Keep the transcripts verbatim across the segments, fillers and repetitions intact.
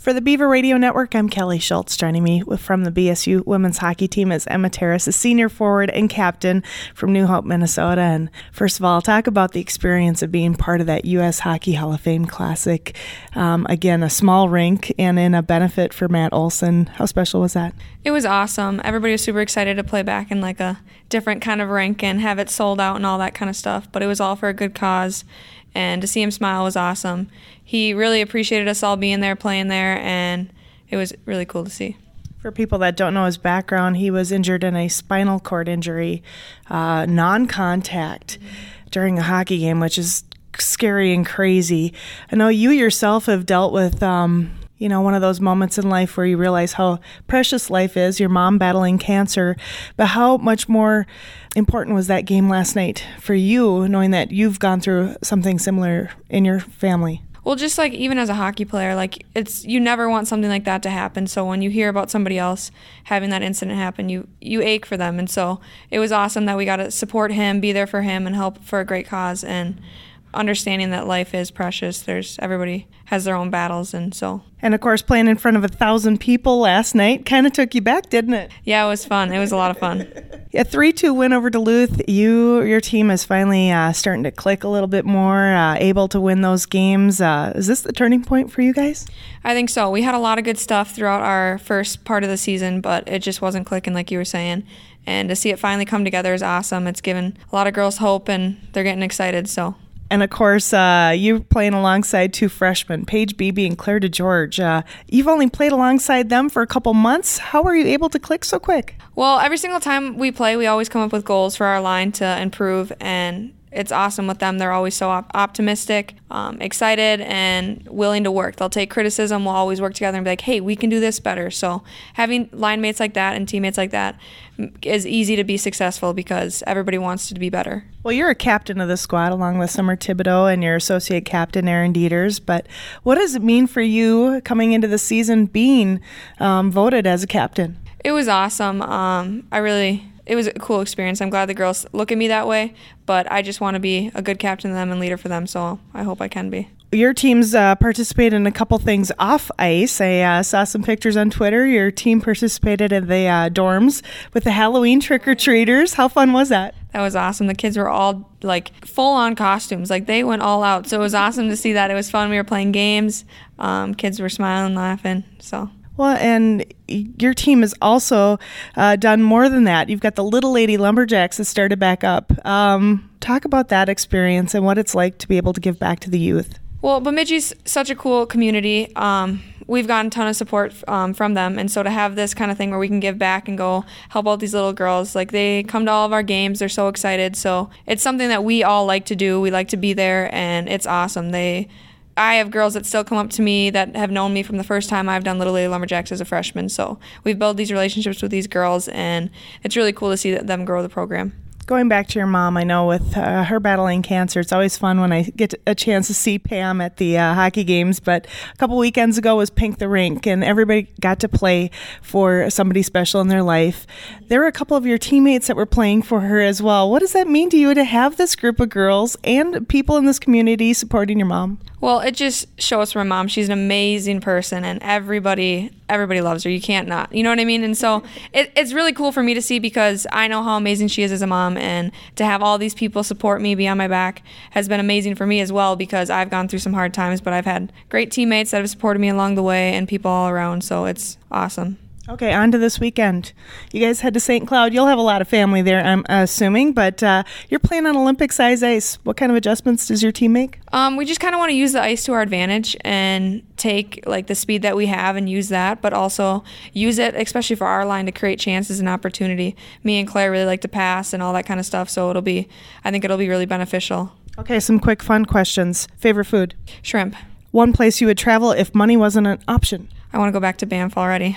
For the Beaver Radio Network, I'm Kelly Schultz. Joining me from the B S U women's hockey team is Emma Terrace, a senior forward and captain from New Hope, Minnesota. And first of all, I'll talk about the experience of being part of that U S Hockey Hall of Fame Classic. Um, again, a small rink and in a benefit for Matt Olson. How special was that? It was awesome. Everybody was super excited to play back in like a different kind of rink and have it sold out and all that kind of stuff. But it was all for a good cause. And to see him smile was awesome. He really appreciated us all being there, playing there, and it was really cool to see. For people that don't know his background, he was injured in a spinal cord injury, uh, non-contact, during a hockey game, which is scary and crazy. I know you yourself have dealt with, um, you know, one of those moments in life where you realize how precious life is, your mom battling cancer, but how much more important was that game last night for you, knowing that you've gone through something similar in your family? Well, just like even as a hockey player, like it's you never want something like that to happen. So when you hear about somebody else having that incident happen, you you ache for them. And so it was awesome that we got to support him, be there for him, and help for a great cause. And understanding that life is precious. There's everybody has their own battles, and so. And of course, playing in front of a thousand people last night kind of took you back, didn't it? Yeah, it was fun. It was a lot of fun. A three two win over Duluth. You, your team is finally uh, starting to click a little bit more, uh, able to win those games. Uh, is this the turning point for you guys? I think so. We had a lot of good stuff throughout our first part of the season, but it just wasn't clicking like you were saying. And to see it finally come together is awesome. It's given a lot of girls hope, and they're getting excited. So. And of course, uh, you playing alongside two freshmen, Paige Beebe and Claire DeGeorge. Uh, you've only played alongside them for a couple months. How were you able to click so quick? Well, every single time we play, we always come up with goals for our line to improve, and it's awesome with them. They're always so op- optimistic, um, excited, and willing to work. They'll take criticism. We'll always work together and be like, hey, we can do this better. So having line mates like that and teammates like that is easy to be successful because everybody wants to be better. Well, you're a captain of the squad along with Summer Thibodeau and your associate captain, Aaron Dieters. But what does it mean for you coming into the season being um, voted as a captain? It was awesome. Um, I really... It was a cool experience. I'm glad the girls look at me that way, but I just want to be a good captain to them and leader for them, so I hope I can be. Your teams uh, participated in a couple things off ice. I uh, saw some pictures on Twitter. Your team participated in the uh, dorms with the Halloween trick-or-treaters. How fun was that? That was awesome. The kids were all like full-on costumes. Like they went all out, so it was awesome to see that. It was fun. We were playing games. Um, kids were smiling, laughing, so... Well, and your team has also uh, done more than that. You've got the Little Lady Lumberjacks that started back up. Um, talk about that experience and what it's like to be able to give back to the youth. Well, Bemidji's such a cool community. Um, we've gotten a ton of support um, from them, and so to have this kind of thing where we can give back and go help out these little girls, like they come to all of our games, they're so excited. So it's something that we all like to do. We like to be there, and it's awesome. They... I have girls that still come up to me that have known me from the first time I've done Little Lady Lumberjacks as a freshman. So we've built these relationships with these girls, and it's really cool to see them grow the program. Going back to your mom, I know with uh, her battling cancer, it's always fun when I get a chance to see Pam at the uh, hockey games. But a couple weekends ago was Pink the Rink, and everybody got to play for somebody special in their life. There were a couple of your teammates that were playing for her as well. What does that mean to you to have this group of girls and people in this community supporting your mom? Well, it just shows for my mom. She's an amazing person, and everybody everybody loves her. You can't not. You know what I mean? And so it, it's really cool for me to see because I know how amazing she is as a mom, and to have all these people support me, be on my back, has been amazing for me as well because I've gone through some hard times, but I've had great teammates that have supported me along the way and people all around, so it's awesome. Okay, on to this weekend. You guys head to Saint Cloud. You'll have a lot of family there, I'm assuming, but uh, you're playing on Olympic-size ice. What kind of adjustments does your team make? Um, we just kind of want to use the ice to our advantage and take like the speed that we have and use that, but also use it, especially for our line, to create chances and opportunity. Me and Claire really like to pass and all that kind of stuff, so it'll be, I think it'll be really beneficial. Okay, some quick fun questions. Favorite food? Shrimp. One place you would travel if money wasn't an option? I want to go back to Banff already.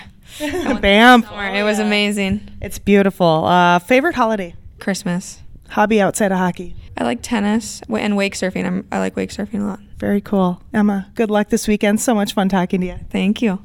Banff. Oh, it was amazing. It's beautiful. Uh, favorite holiday? Christmas. Hobby outside of hockey? I like tennis and wake surfing. I'm, I like wake surfing a lot. Very cool. Emma, good luck this weekend. So much fun talking to you. Thank you.